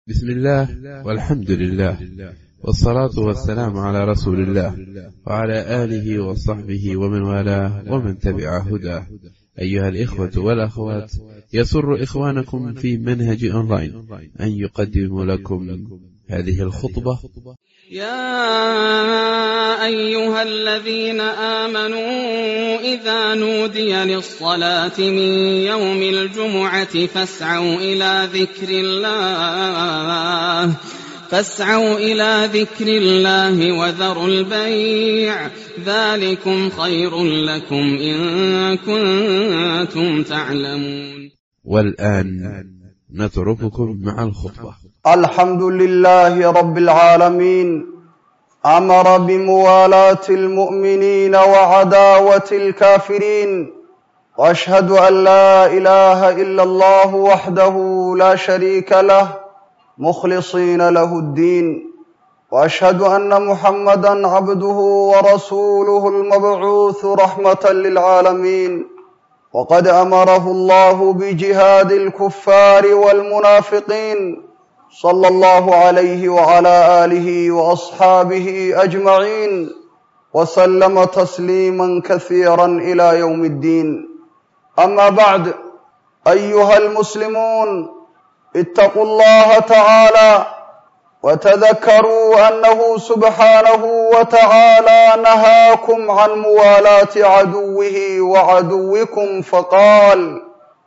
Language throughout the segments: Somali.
بسم الله والحمد لله والصلاة والسلام على رسول الله وعلى آله وصحبه ومن والاه ومن تبع هداه. أيها الإخوة والأخوات، يسر إخوانكم في منهج أونلاين أن يقدم لكم هذه الخطبة. يا أيها الذين آمنوا إذا نودي للصلاة من يوم الجمعة فاسعوا إلى ذكر الله وذروا البيع، ذلكم خير لكم إن كنتم تعلمون. والآن نترككم مع الخطبة. الحمد لله رب العالمين، أمر بموالاة المؤمنين وعداوة الكافرين، وأشهد أن لا إله إلا الله وحده لا شريك له مخلصين له الدين، وأشهد أن محمدا عبده ورسوله المبعوث رحمة للعالمين، وقد أمره الله بجهاد الكفار والمنافقين، صلى الله عليه وعلى آله وأصحابه أجمعين، وسلم تسليما كثيرا إلى يوم الدين. أما بعد، أيها المسلمون، اتقوا الله تعالى وتذكروا أنه سبحانه وتعالى نهاكم عن موالاة عدوه وعدوكم، فقال: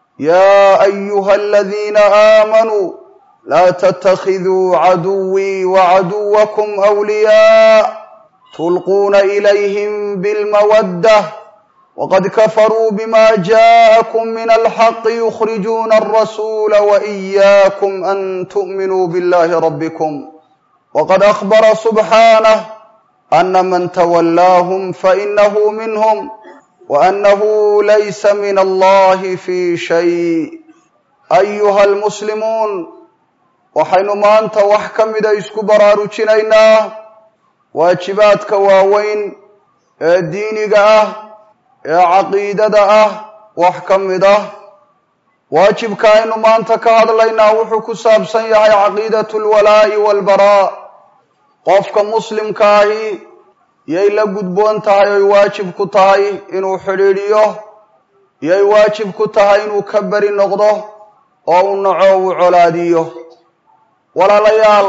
يا أيها الذين آمنوا لا تتخذوا عدوي وعدوكم أولياء تلقون إليهم بالمودة وقد كفروا بما جاءكم من الحق يخرجون الرسول وإياكم أن تؤمنوا بالله ربكم. وقد أخبر سبحانه أن من تولاهم فإنه منهم وأنه ليس من الله في شيء. أيها المسلمون، waxaynu maanta wax ka mida isku baraarujinaynaa waajibaadka waaweyn ee diiniga ah ee caqiidada ah. wax ka mid ah waajibka aynu maanta ka hadlaynaa wuxuu ku saabsan yahay caqiidatu lwalaa'i walbaraa. qofka muslimka ahi yay la gudboon tahay oy waajib ku tahay inuu xidhiidhiyo, yay waajib ku tahay inuu ka beri noqdo oo u naco uu colaadiyo. walaalayaal,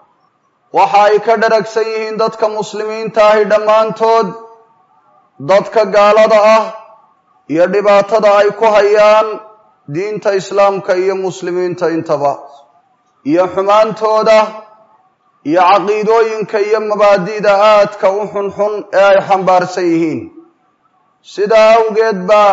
waxa ay ka dharagsan yihiin dadka muslimiinta ahi dhammaantood dadka gaalada ah iyo dhibaatada ay ku hayaan diinta islaamka iyo muslimiinta intaba, iyo xumaantooda iyo caqiidooyinka iyo mabaadi'da aadka u xunxun ee ay xambaarsan yihiin. sidaa awgeed baa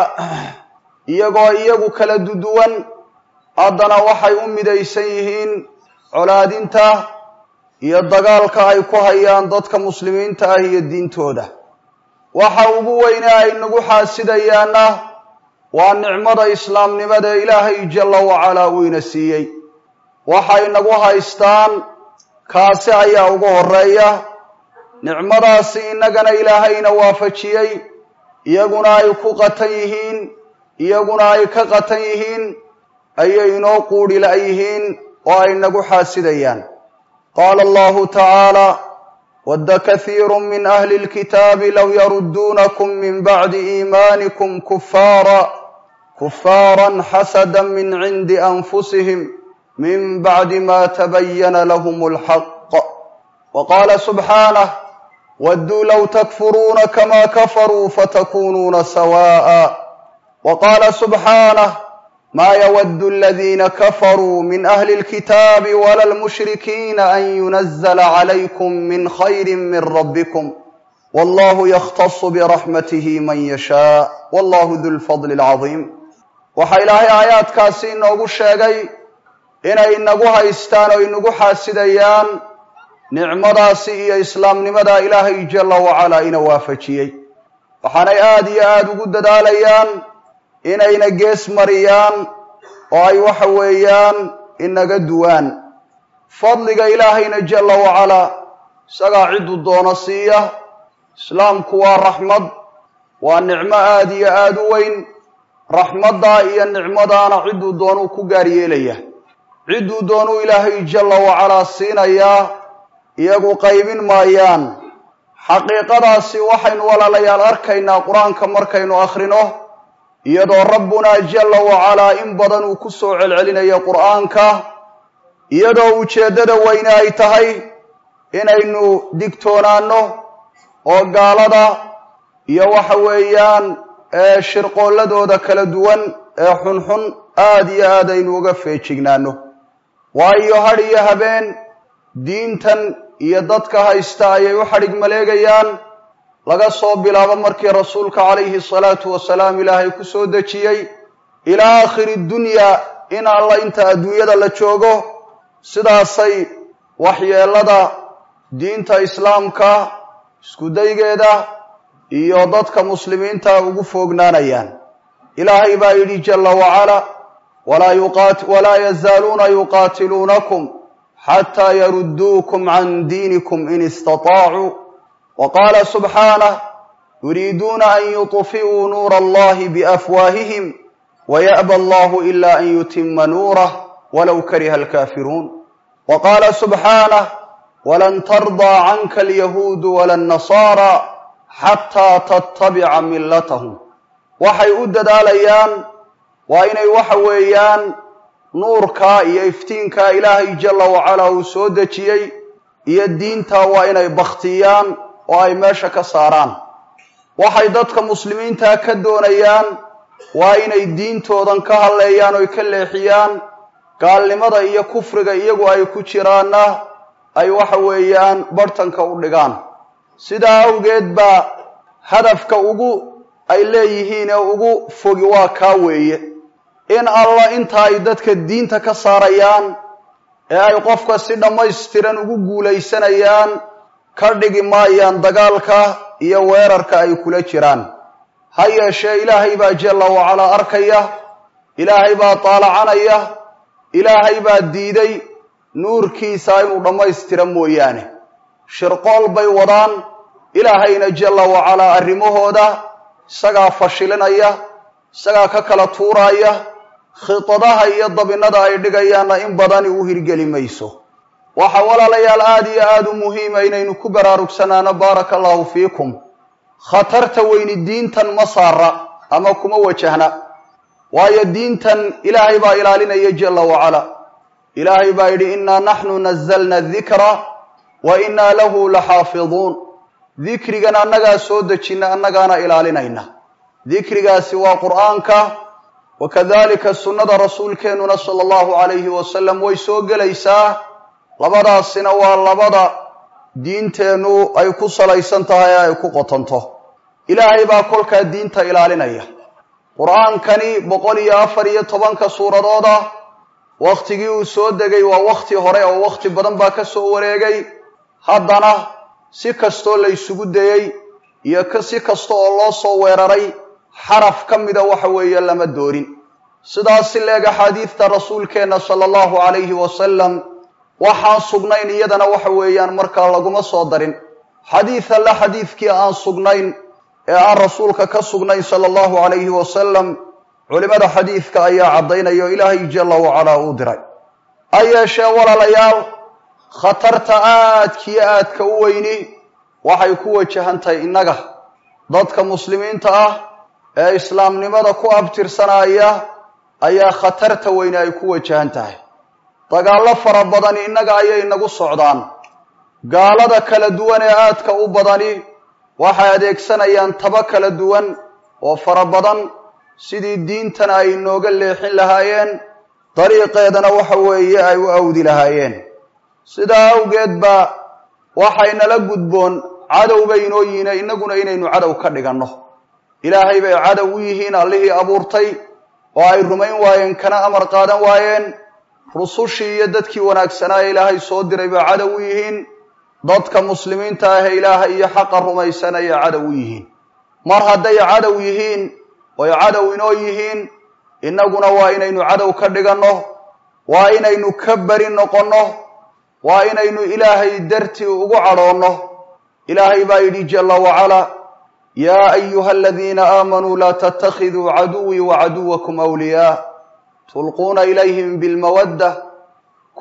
iyagoo iyagu kala duwan haddana waxay u midaysan yihiin colaadinta iyo dagaalka ay ku hayaan dadka muslimiinta ah iyo diintooda. waxa ugu weyne ay nagu xaasidayaana waa nicmada islaamnimada ee ilaahay jalla wacalaa uu ina siiyey. waxay nagu haystaan kaasi ayaa ugu horeeya. nicmadaasi innagana ilaahayna waafajiyey, iyaguna ay ku qatan yihiin, iyaguna ay ka qatan yihiin, ayay inoo quudhi la'yihiin oo ay nagu xaasidayaan. qaala allahu tacaala: wadda kathiiru min ahli lkitaabi low yarudduunakum min bacdi iimaanikum kuffaaran xasadan min cindi anfusihim min bacdi ma tabayana lahum alxaq. wa qaala subxaanah: wadduu low takfuruuna kama kafaruu fatakuunuuna sawaa'a. wa qaala subxaanah: ما يود الذين كفروا من أهل الكتاب ولا المشركين أن ينزل عليكم من خير من ربكم والله يختص برحمته من يشاء والله ذو الفضل العظيم. waxa ilaahay aayaadkaasi inoogu sheegay inay inagu haystaan oo inagu xaasidayaan nicmadaasi iyo islaamnimada ilaahay jalla wacalaa ina waafajiyey. waxaanay aad iyo aad ugu dadaalayaan inayna gees mariyaan oo ay waxa weeyaan inaga duwaan. fadliga ilaahayna jalla wacalaa isagaa cidduu doono siiya. islaamku waa raxmad, waa nicmo aad iyo aad u weyn. raxmaddaa iyo nicmadaana cidduu doonuu ku gaar yeelaya. cidduu doonuu ilaahay jalla wacalaa siinayaa iyagu qaybin maayaan xaqiiqadaasi waxaynu walaalayaal arkaynaa qur-aanka markaynu akhrino iyadoo rabbunaa jalla wacalaa in badan uu ku soo celcelinayo qur'aanka iyadoo ujeeddada weyne ay tahay inaynu digtoonaanno oo gaalada iyo waxa weeyaan shirqoolladooda kala duwan ee xunxun aad iyo aad aynu uga feejignaanno waayo hadh iyo habeen diintan iyo dadka haysta ayay u xadhig maleegayaan laga soo bilaabo markii rasuulka calayhi salaatu wasalaam ilaahay ku soo dejiyey ilaa aakhiri dunyaa in alla inta adduunyada la joogo sidaasay waxyeellada diinta islaamka iskudaygeeda iyo dadka muslimiinta ugu foognaanayaan ilaahay baa yidhi jalla wacala walaa yazaaluuna yuqaatiluunakum xataa yarudduukum can diinikum in istataacu wa qaala subxaanah yuriiduuna an yuطfi'uu nuura allahi biafwaahihim waya'ba allahu ila an yutima nuurah walow kariha alkaafiruun wa qaala subxaanah walan tardaa canka alyahuudu wala annasaara xataa tattabica millatahum waxay u dadaalayaan waa inay waxa weeyaan nuurkaa iyo iftiinkaa ilaahay jalla wacalaa uu soo dejiyey iyo diintaa waa inay bakhtiyaan oo ay meesha ka saaraan waxay dadka muslimiintaa ka doonayaan waa inay diintoodan ka hadleeyaan oy ka leexiyaan gaalnimada iyo kufriga iyagu ay ku jiraanna ay waxa weeyaan bartanka u dhigaan sidaa awgeed baa hadafka ugu ay leeyihiin ee ugu fogi waa kaa weeye in alla inta ay dadka diinta ka saarayaan ee ay qofka si dhammaystiran ugu guulaysanayaan ka dhigi maayaan dagaalka iyo weerarka ay kula jiraan ha yeeshee ilaahay baa jalla wacalaa arkaya ilaahay baa taalacanaya ilaahay baa diiday nuurkiisa inuu dhammaystira mooyaane shirqool bay wadaan ilaahayna jalla wacalaa arrimahooda isagaa fashilinaya isagaa ka kala tuuraaya khitadaha iyo dabinada ay dhigayaanna in badani u hirgeli mayso waxa walaalayaal aad iyo aad u muhiima inaynu ku baraarugsanaano baaraka allahu fiikum khatarta weyni diintan ma saara ama kuma wajahna waayo diintan ilaahay baa ilaalinaya jalla wacalaa ilaahay baa yidhi innaa naxnu nazzalna adikra wa innaa lahu laxaafiduun dikrigan annagaa soo dejinna annagaana ilaalinayna dikrigaasi waa qur'aanka wakadalika sunnada rasuulkeennuna sala allahu calayhi wasalam way soo gelaysaa labadaasina waa labada diinteennu ay ku salaysan tahay ee ay ku qotonto ilaahay baa kolkaa diinta ilaalinaya qur'aankani 114 suuradooda wakhtigii uu soo degay waa wakhti hore oo wakhti badan baa ka soo wareegay haddana si kastoo la isugu dayey iyo si kasta oo loo soo weeraray xaraf ka mida waxa weeye lama doorin sidaas leega xadiidta rasuulkeenna sala allahu calayhi wasalam waxaan sugnayn iyadana waxa weeyaan markaa laguma soo darin xadiid alla xadiidkii aan sugnayn ee aan rasuulka ka sugnayn sala allahu calayhi wasalam culimada xadiidka ayaa caddaynayo ilaahay jalla wacalaa uu diray ha yeeshee walaalayaal khatarta aadkiyo aadka u weyni waxay ku wajahan tahay innaga dadka muslimiinta ah ee islaamnimada ku abtirsanaya ayaa khatarta weyne ay ku wajahan tahay dagaallo fara badani innaga ayay nagu socdaan gaalada kala duwan ee aadka u badani waxay adeegsanayaan taba kala duwan oo fara badan sidii diintan ay inooga leexin lahaayeen dariiqeedana waxa weeye ay u awdi lahaayeen sidaa awgeed baa waxaynala gudboon cadow bay inoo yihiin innaguna inaynu cadow ka dhiganno ilaahay bay cadow u yihiin allihii abuurtay oo ay rumayn waayeen kana amar qaadan waayeen rusushii iyo dadkii wanaagsanaa ee ilaahay soo diray bay cadow u yihiin dadka muslimiinta ah ee ilaahay iyo xaqa rumaysanaya cadow u yihiin mar hadday cadow yihiin oy cadow inoo yihiin innaguna waa inaynu cadow ka dhiganno waa inaynu ka beri noqonno waa inaynu ilaahay dartii ugu cadhoonno ilaahay baa yidhi jalla wacalaa yaa ayuha aladiina aamanuu laa tattakhiduu caduwii wacaduwakum awliyaa tulquuna ilayhim bilmawadda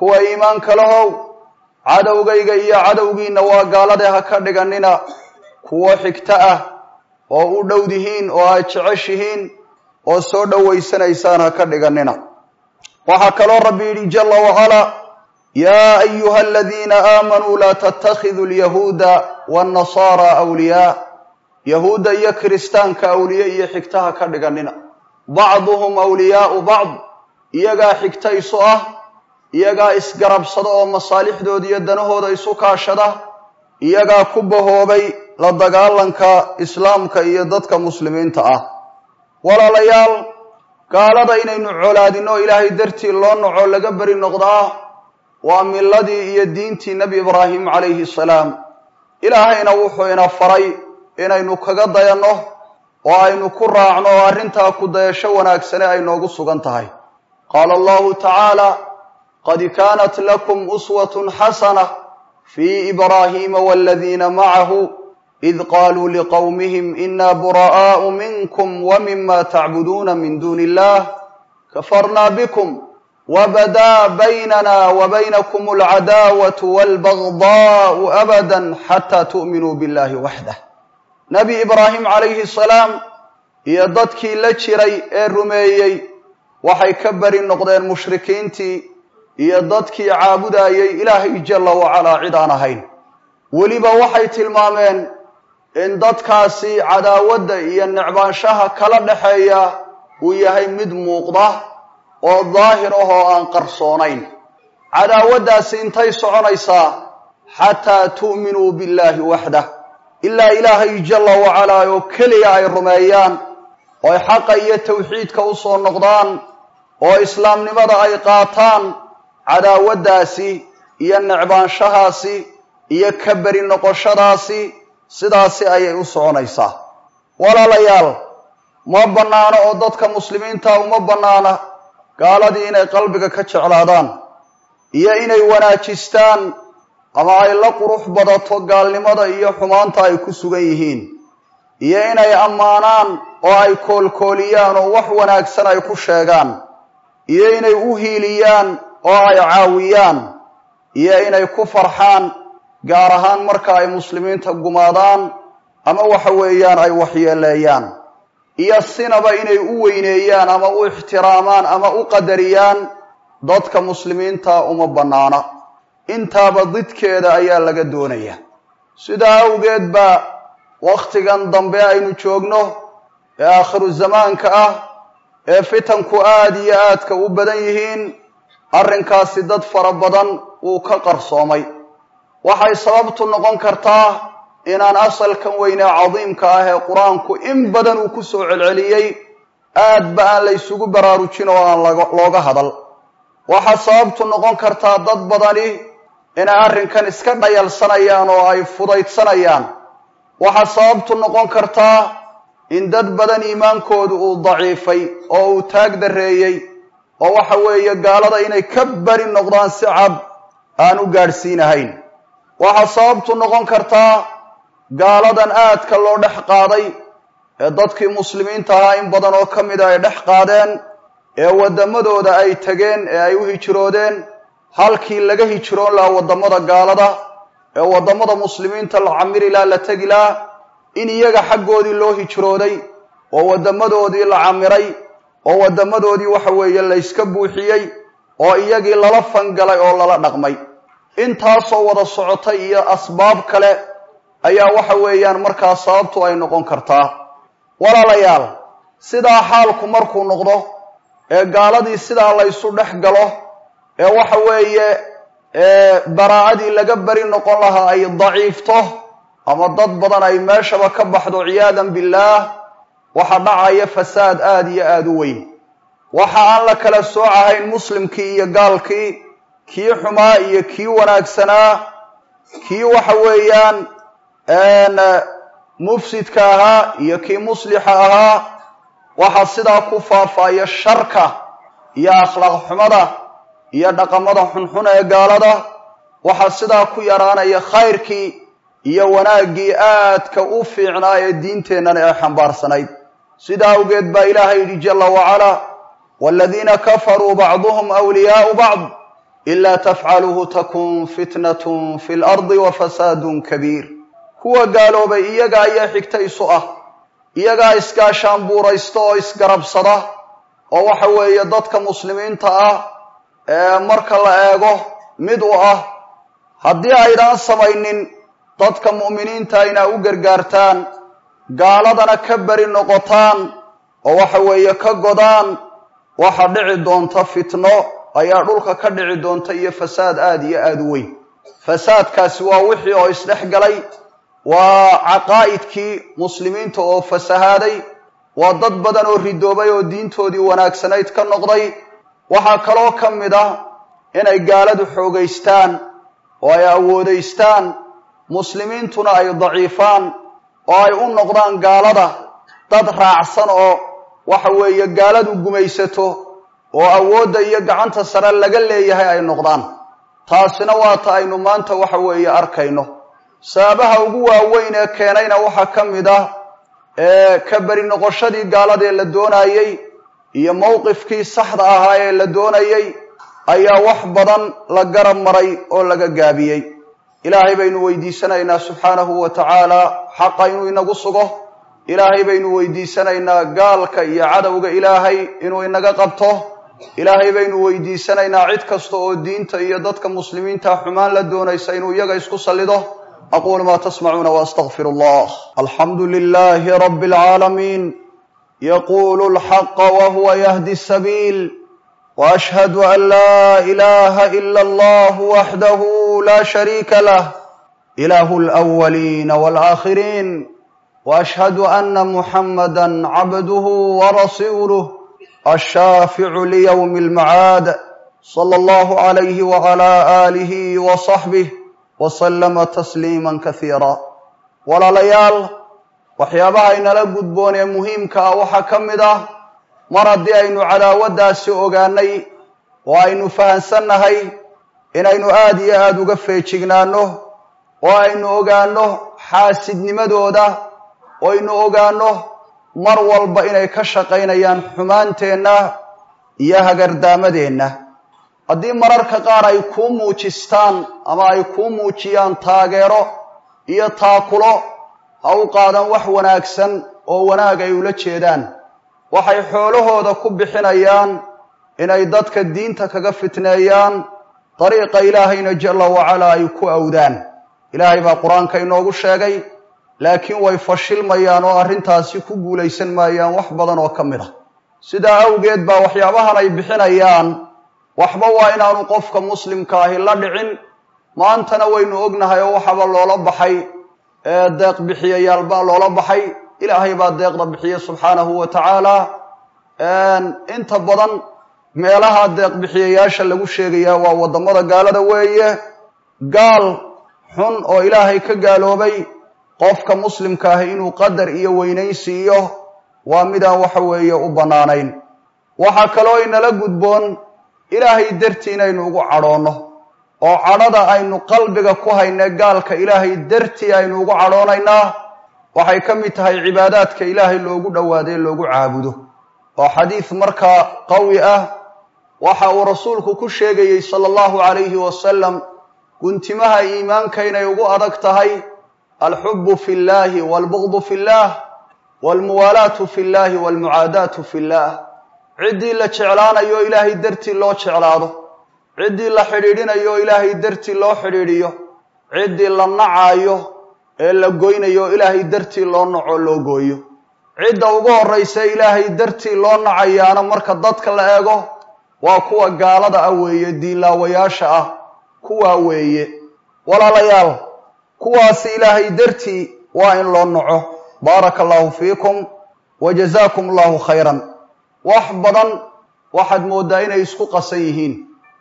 kuwa iimaanka lahow cadowgayga iyo cadowgiina waa gaalade ha ka dhiganina kuwo xigta ah oo u dhowdihiin oo aad jeceshihiin oo soo dhowaysanaysaan ha ka dhiganina waxaa kaloo rabbi yidhi jalla wacala yaa ayuha aladiina aamanuu laa tattakhiduu alyahuuda waannasaara awliyaa yahuudda iyo kiristaanka awliye iyo xigta ha ka dhiganina bacduhum awliyaau bacd iyagaa xigta isu ah iyagaa isgarabsada oo masaalixdooda iyo danahooda isu kaashada iyagaa ku bahoobay la dagaalanka islaamka iyo dadka muslimiinta ah walaalayaal gaalada inaynu colaadino ilaahay dartii loo noco laga beri noqdaa waa milladii iyo diintii nebi ibraahim calayhi salaam ilaahayna wuxuu ina faray inaynu kaga dayanno oo aynu ku raacno oo arrintaa ku dayasho wanaagsane ay noogu sugan tahay qaala allahu tacaala qad kaanat lakum uswatun xasana fii ibraahiima waaladiina macahu id qaaluu liqowmihim inaa buraa'aau minkum wamima tacbuduuna min duuni illah kafarnaa bikum wabadaa baynana wabaynakum alcadaawatu waalbagdaa'u abadan xataa tu'minuu billahi waxdah nebi ibraahim calayhi salaam iyo dadkii la jiray ee rumeeyey waxay ka beri noqdeen mushrikiintii iyo dadkii caabudayay ilaahay jalla wacalaa cid aan ahayn weliba waxay tilmaameen in dadkaasi cadaawadda iyo necbaanshaha kala dhaxeeya uu yahay mid muuqda oo daahir ah oo aan qarsoonayn cadaawaddaasi intay soconaysaa xataa tu'minuu billaahi waxdah ilaa ilaahay jalla wacalaa oo keliya ay rumeeyaan oo ay xaqa iyo tawxiidka u soo noqdaan oo islaamnimada ay qaataan cadaawaddaasi iyo necbaanshahaasi iyo ka beri noqoshadaasi sidaasi ayay u soconaysaa walaalayaal ma bannaano oo dadka muslimiinta uma bannaana gaaladii inay qalbiga ka jeclaadaan iyo inay wanaajistaan ama ay la qurux badato gaalnimada iyo xumaanta ay ku sugan yihiin iyo inay ammaanaan oo ay koolkooliyaan oo wax wanaagsan ay ku sheegaan iyo inay u hiiliyaan oo ay caawiyaan iyo inay ku farxaan gaar ahaan marka ay muslimiinta gumaadaan ama waxa weeyaan ay waxyeeleeyaan iyo sinaba inay u weyneeyaan ama u ixtiraamaan ama u qadariyaan dadka muslimiinta uma bannaana intaaba didkeeda ayaa laga doonaya sidaa awgeed baa wakhtigan dambe aynu joogno ee aakhiru zamaanka ah ee fitanku aad iyo aadka u badan yihiin arrinkaasi dad fara badan uu ka qarsoomay waxay sababtu noqon kartaa inaan asalkan weyne cadiimka ah ee qur-aanku in badan uu ku soo celceliyey aad ba aan la ysugu baraarujin oo aan looga hadal waxaa sababtu noqon kartaa dad badani inay arrinkan iska dhayalsanayaan oo ay fudaydsanayaan waxaa sababtu noqon kartaa in dad badan iimaankoodu uu daciifay oo uu taag darreeyey oo waxa weeye gaalada inay ka beri noqdaan si cad aan u gaadhsiinahayn waxaa sababtu noqon kartaa gaaladan aadka loo dhex qaaday ee dadkii muslimiinta ahaa in badan oo ka mida ay dhex qaadeen ee waddamadooda ay tageen ee ay u hijroodeen halkii laga hijroon lahaa waddamada gaalada ee waddamada muslimiinta la camiri laha la tegi laha in iyaga xaggoodii loo hijrooday oo waddamadoodii la camiray oo waddamadoodii waxa weeye layska buuxiyey oo iyagii lala fangalay oo lala dhaqmay intaasoo wada socotay iyo asbaab kale ayaa waxa weeyaan markaa sababtu ay noqon kartaa walaalayaal sidaa xaalku markuu noqdo ee gaaladii sidaa laysu dhex galo ee waxa weeye baraa'adii laga beri noqon lahaa ay daciifto ama dad badan ay meeshaba ka baxdo ciyaadan billaah waxa dhacaya fasaad aad iyo aad u weyn waxa aan la kala soocahayn muslimkii iyo gaalkii kii xumaa iyo kii wanaagsanaa kii waxa weeyaan mufsidka ahaa iyo kii muslixa ahaa waxaa sidaa ku faafaya sharka iyo akhlaaq xumada iyo dhaqamada xunxun ee gaalada waxaa sidaa ku yaraanaya khayrkii iyo wanaaggii aadka u fiicnaa ee diinteennan ee xambaarsanayd sidaa awgeed baa ilaahay yidhi jalla wacalaa waaladiina kafaruu bacduhum awliyaau bacd إلا تفعلوه تكن فتنة في الأرض وفساد كبير هو قالوا بي إيقا إيا حكتي سؤة إيقا إسكاشان بوريستو إسقرب صدا ووحوه يددك مسلمين تأه marka la eego mid u ah haddii aydan samaynin dadka mu'miniinta inay u gargaartaan gaaladana ka bari noqotaan oo waxa weeye ka godaan waxa dhici doonta fitno ayaa dhulka ka dhici doonta iyo fasaad aad iyo aad u weyn fasaadkaasi waa wixii oo isdhex galay waa caqaa'idkii muslimiinta oo fasahaaday waa dad badan oo ridoobay oo diintoodii wanaagsanayd ka noqday waxaa kaloo ka mid ah inay gaaladu xoogaystaan oo ay awoodaystaan muslimiintuna ay daciifaan oo ay u noqdaan gaalada dad raacsan oo waxa weeye gaaladu gumaysato oo awoodda iyo gacanta sare laga leeyahay ay noqdaan taasina waa ta aynu maanta waxa weeye arkayno sababaha ugu waaweyn ee keenayna waxaa ka mid ah ka bari noqoshadii gaaladee la doonayey iyo mowqifkii saxda ahaa ee la doonayey ayaa wax badan la garab maray oo laga gaabiyey ilaahay baynu weydiisanaynaa subxaanahu wa tacaala xaqa inuu inagu sugo ilaahay baynu weydiisanaynaa gaalka iyo cadowga ilaahay inuu inaga qabto ilaahay baynu weydiisanaynaa cid kasta oo diinta iyo dadka muslimiinta xumaan la doonaysa inuu iyaga isku sallido aquulu maa tasmacuuna waastaqfiru allah alxamdu lilaahi rabbi alcaalamiin يقول الحق وهو يهدي السبيل وأشهد أن لا إله إلا الله وحده لا شريك له إله الأولين والآخرين وأشهد أن محمدا عبده ورسوله الشافع ليوم المعاد صلى الله عليه وعلى آله وصحبه وسلم تسليما كثيرا ولا ليال waxyaabaha inala gudboon ee muhiimka ah waxaa ka mid ah mar haddii aynu cadaawaddaasi ogaanay oo aynu fahansannahay inaynu aad iyo aad uga feejignaanno oo aynu ogaanno xaasidnimadooda oo aynu ogaanno mar walba inay ka shaqaynayaan xumaanteenna iyo hagardaamadeenna haddii mararka qaar ay kuu muujistaan ama ay kuu muujiyaan taageero iyo taakulo ha u qaadan wax wanaagsan oo wanaag ay ula jeedaan waxay xoolahooda ku bixinayaan inay dadka diinta kaga fitneeyaan dariiqa ilaahayna jalla wacala ay ku awdaan ilaahay baa qur-aanka inoogu sheegay laakiin way fashilmayaan oo arrintaasi ku guulaysan maayaan wax badan oo ka mid ah sidaa awgeed baa waxyaabahan ay bixinayaan waxba waa inaanu qofka muslimka ahi la dhicin maantana waynu ognahay oo waxaba loola baxay deeq bixiyayaal baa loola baxay ilaahay baa deeqda bixiya subxaanahu wa tacaala inta badan meelaha deeq bixiyayaasha lagu sheegayaa waa waddamada gaalada weeye gaal xun oo ilaahay ka gaaloobay qofka muslimka ah inuu qadar iyo weynayn siiyo waa midaan waxa weeye u bannaanayn waxaa kaloo inala gudboon ilaahay dartii inaynu ugu cadhoonno oo cadhada aynu qalbiga ku hayna gaalka ilaahay dartii aynu ugu cadhoonaynaa waxay ka mid tahay cibaadaadka ilaahay loogu dhowaaday loogu caabudo oo xadiis markaa qawi ah waxa uu rasuulku ku sheegayey sala allahu calayhi wasalam guntimaha iimaanka inay ugu adag tahay alxubbu fi llaahi waalbugdu fi llaah waalmuwaalaatu fi llaahi waalmucaadaatu fi llaah ciddii la jeclaanayo ilaahay dartii loo jeclaado ciddii la xidhiidhinayo ilaahay dartii loo xidhiidhiyo ciddii la nacaayo ee la goynayo ilaahay dartii loo naco loo gooyo cidda ugu horraysa ilaahay dartii loo nacayaana marka dadka la eego waa kuwa gaalada ah weeye diinlaawayaasha ah kuwaa weeye walaalayaal kuwaasi ilaahay dartii waa in loo naco baaraka allahu fiikum wa jazaakum allahu khayran wax badan waxaad mooddaa inay isku qasan yihiin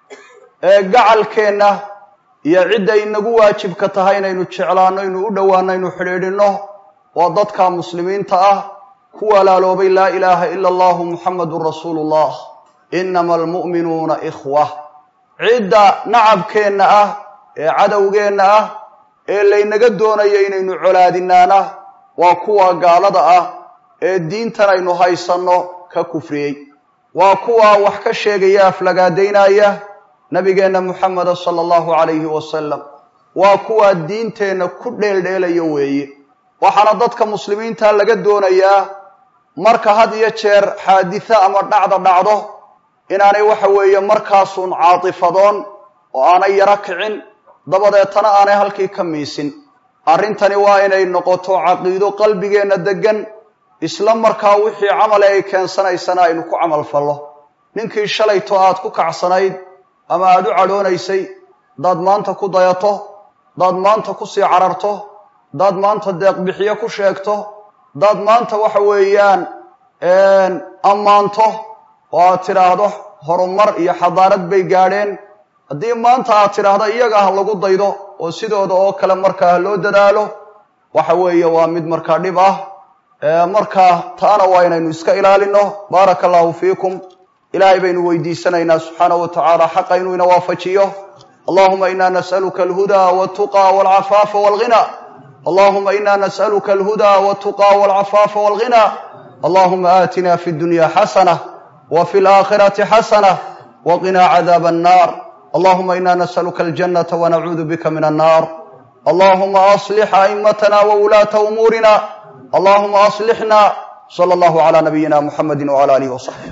gacalkeenna iyo cidda inagu waajibka tahay inaynu jeclaanno inuu u dhowaanno inuu xidhiidhinno waa dadka muslimiinta ah ku walaaloobay laa ilaaha ila allahu muxammadun rasuulullah inama almu'minuuna ikhwa cidda nacabkeenna ah ee cadowgeenna ah ee laynaga doonayo inaynu colaadinaana waa kuwa gaalada ah ee diintan aynu haysanno ka kufriyey waa kuwa wax ka sheegaya aflagaadaynaya nabigeenna Muhammad sallallahu alayhi wasallam waa kuwa diinteena ku dheeldheelayo weeye waxaana dadka muslimiinta laga doonayaa marka had iyo jeer xaaditha ama dhacdo inaanay waxa weeye markaasun caatifadoon oo aanay yara kicin dabadeetana aanay halkii ka miisin arrintani waa inay noqoto caqiido qalbigeena degan isla markaa wixii camal ay keensanaysana aynu ku camal fallo ninkii shalayto aad ku kacsanayd ama aad u cadhoonaysay dad maanta ku dayato dad maanta ku sii cararto dad maanta deeq bixiyo ku sheegto dad maanta waxa weeyaan ammaanto oo aad tiraahdo horumar iyo xadaarad bay gaadheen haddii maanta aad tiraahdo iyaga ha lagu daydo oo sidooda oo kale markaa loo dadaalo waxa weeye waa mid markaa dhib ah markaa taana waa inaynu iska ilaalino baarakallahu fiikum ilaahay baynu weydiisanaynaa subxaanahu wa tacaala xaqa inuu ina waafajiyo allahuma inaa nas'aluka alhudaa waltuqaa walcafaafa walghina اللهم إنا نسألك الهدى والتقى والعفاف والغنى اللهم آتنا في الدنيا حسنة وفي الآخرة حسنة وقنا عذاب النار اللهم إنا نسألك الجنة ونعوذ بك من النار اللهم أصلح أئمتنا وولاة أمورنا اللهم أصلحنا صلى الله على نبينا محمد وعلى آله وصحبه